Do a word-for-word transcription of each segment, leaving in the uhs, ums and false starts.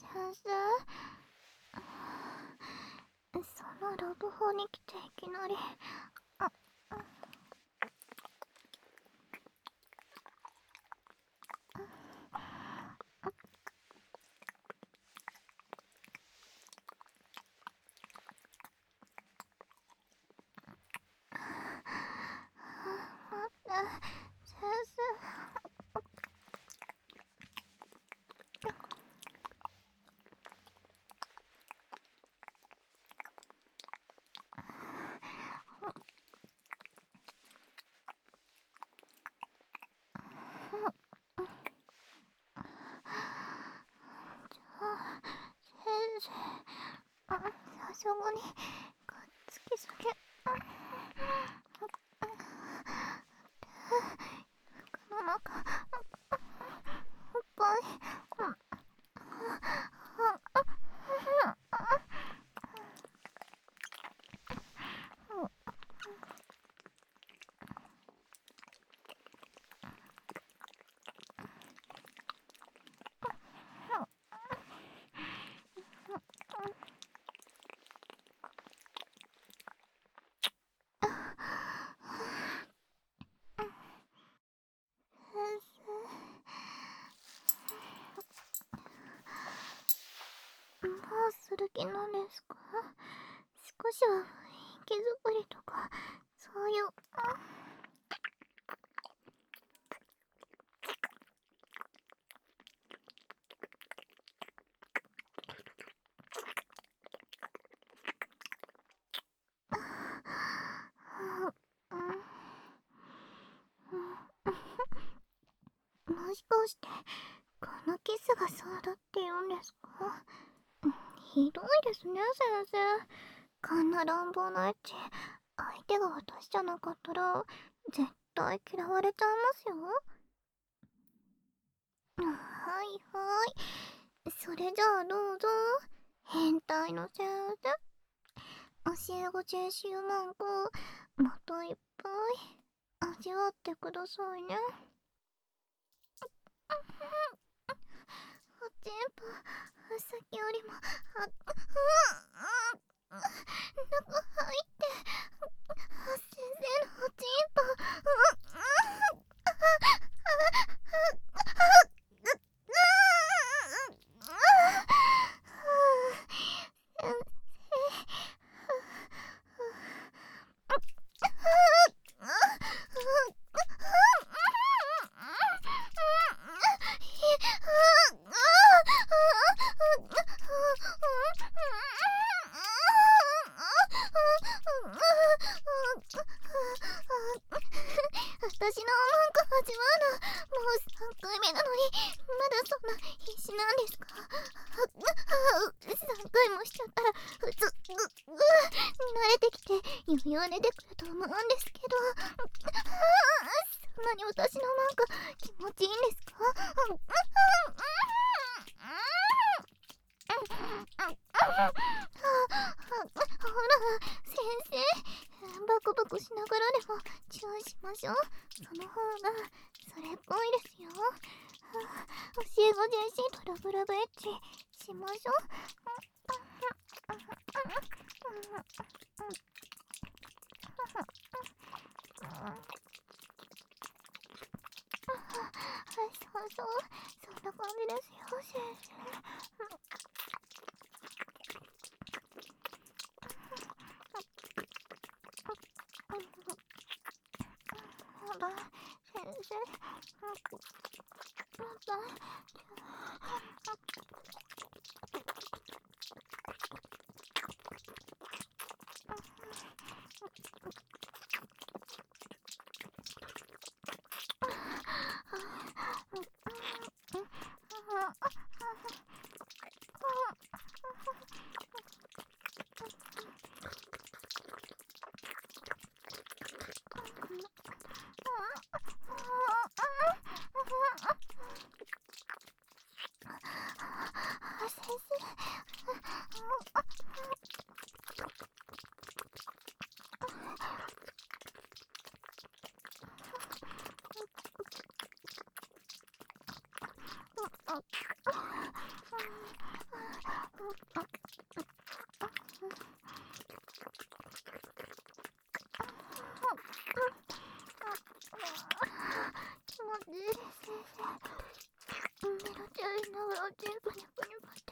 生、そのラブホに来ていきなり、あ、待って、先生。先生、さすがにくっつきすぎ。服の中いっぱい。もうする気なんですか？少しは雰囲気作りとか、そういう。もしかしてこのキスがそうだって言うんですか？ひどいですね、先生。こんな乱暴なエッチ、相手が私じゃなかったら絶対嫌われちゃいますよ。はいはい、それじゃあどうぞ。変態の先生、教え子ジェシーマンコ、またいっぱい味わってくださいね。おちんぽ、さっきよりも、あ、うん、うん、中入って、先生のおちんぽ、うん、うん、私の文句始まるのもうさんかいめなのに、まだそんな必死なんですか？さんかいもしちゃったら普通ぐぐ慣れてきて余裕出てくると思うんですけど、そんなに私の文句気持ちいいんですか？ほら先生、バクバクしながらでもチューしましょう。その方がそれっぽいですよ。教え子ジェシーとラブラブエッチしましょう。そうそう、そんな感じですよ、先生。まだ先生、まだ先生、 気持ちいいです先生。メロちゃんいながらおちんこにぷにぷって。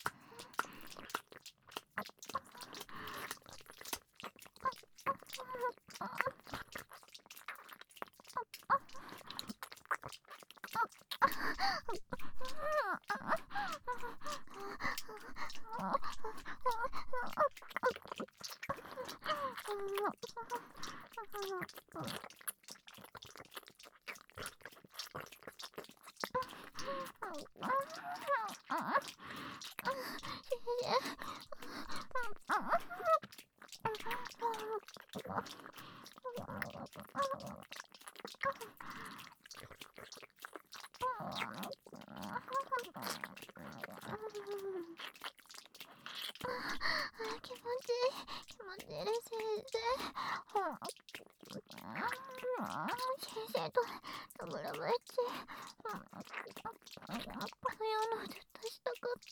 気持ちいい気持ちいいです先生。先生とラブラブエッチこのようなずっとしたかった。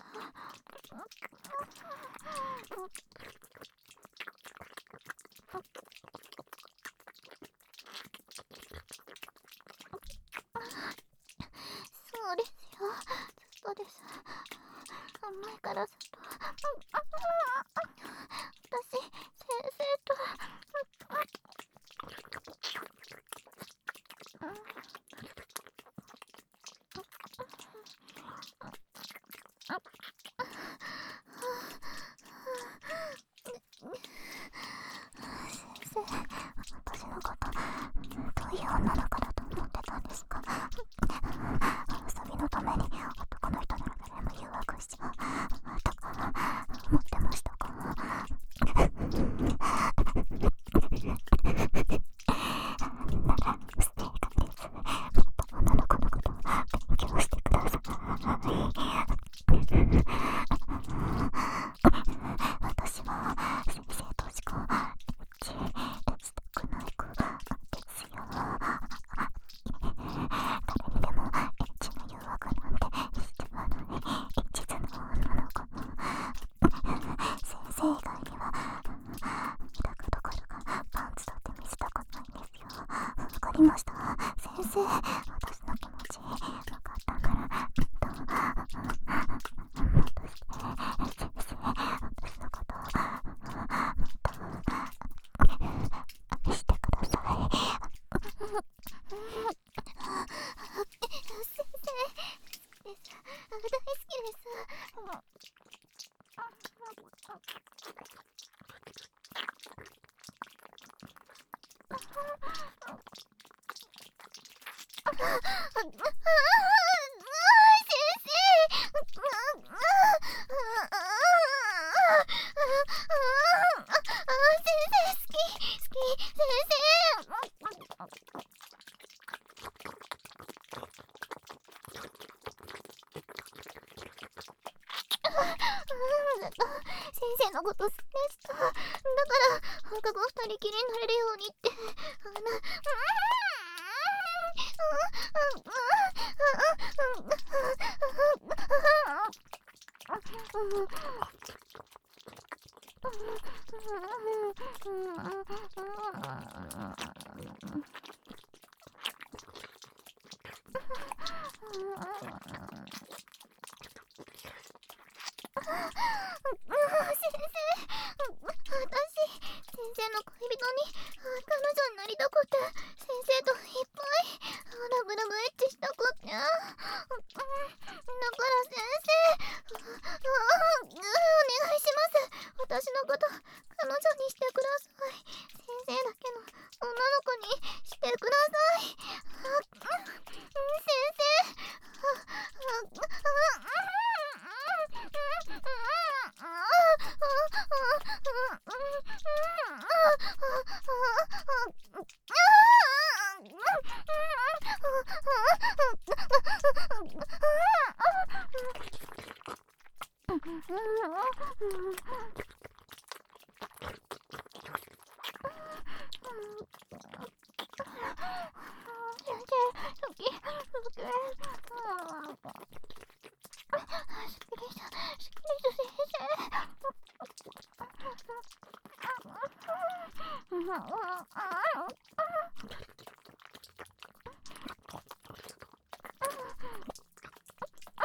そうですよ、ずっとです。前からずっと私先生と先生、私のことどういう女の子だと思ってたんですか？遊びのために男の人なら誰も誘惑しちゃうとか思ってましたか？なら不正解です。もっと女の子のことを勉強してください。私は先生としかエッチしたくない子ですよ。誰にでもエッチな誘惑なんてしてはない一途な女の子。先生以外には抱くところがパンツだって見せたくないんですよ。わかりました先生、私の気持ち分かったからもっともっとして先生、私のことをもっとしてください。先生です。大好きです。先生のこと好きでした。だから放課後二人きりになれるようにってあの先生の恋人に彼女になりたくて先生といっぱいラブラブエッチしたくってだから先生お願いします。私のこと彼女にしてください。先生だけの女の子にしてください。先生すっきりした、すっきりした先生。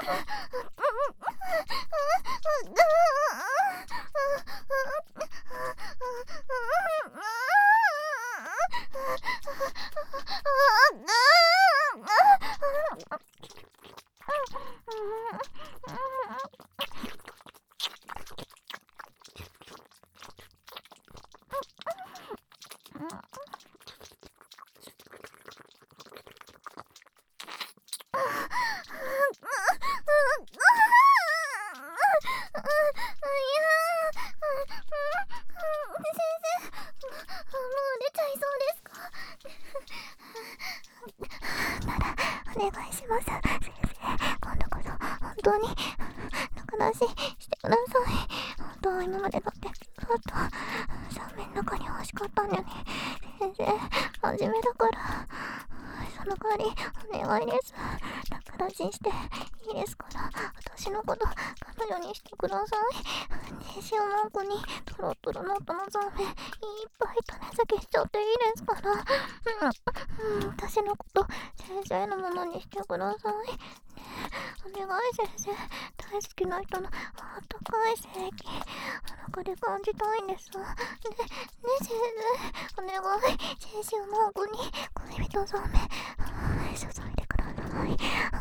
お願いします。先生、今度こそ本当に仲出ししてください。本当は今までだってずっとサメの中に欲しかったのに、先生、真面目だから、その代わりお願いです。仲出ししていいですから、私のこと彼女にしてください。ネジをマークにトロトロのトのザメいっぱい種付けしちゃっていいですから、うんうん、私のこと先生のものにしてください。ねえ、お願い先生、大好きな人のあったかい精液お腹で感じたいんです。ねね先生、お願い、先生をマークに恋人ザメ注いでください。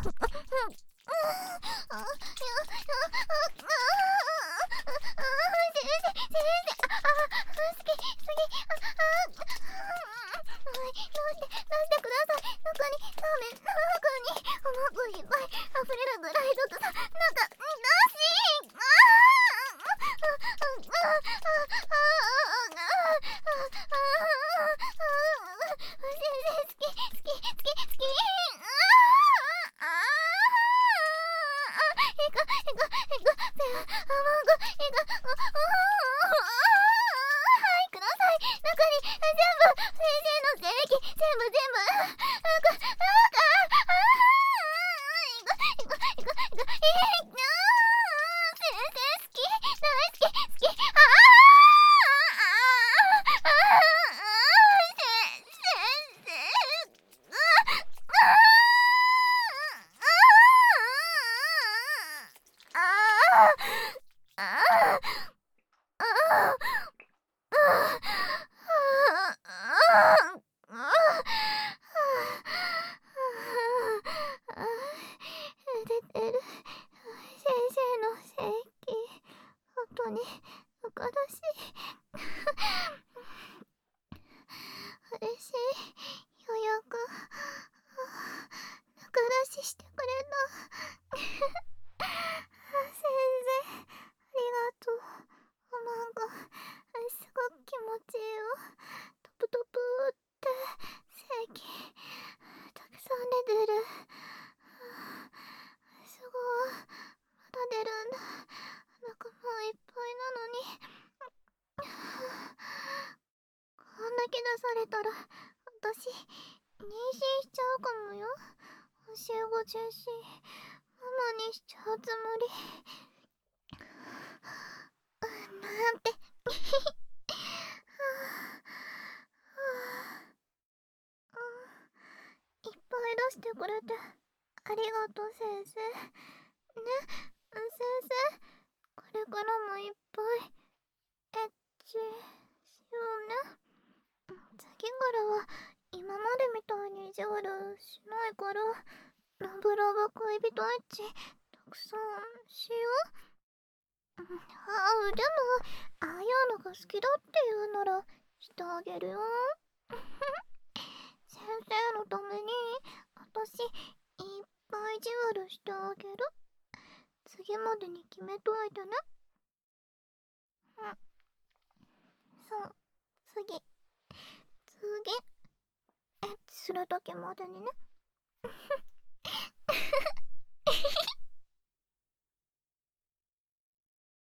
してくれた。先生、ありがとう。なんか、すごく気持ちいいよ。トプトプって精液たくさん出てる。すごい、まだ出るんだ。お腹もういっぱいなのに。こんだけ出されたら私妊娠しちゃうかもよ。教え子中心ママにしちゃうつもり。なんていっぱい出してくれてありがとう先生ね。先生、これからもいっぱいエッチしようね。次からは今までみたいに意地悪しないから、ラブラブ恋人エッチたくさんしよう。ああ、でもああいうのが好きだって言うならしてあげるよ。先生のために私いっぱい意地悪してあげる。次までに決めといてね。うん、そう、次次エッチするときまでにね。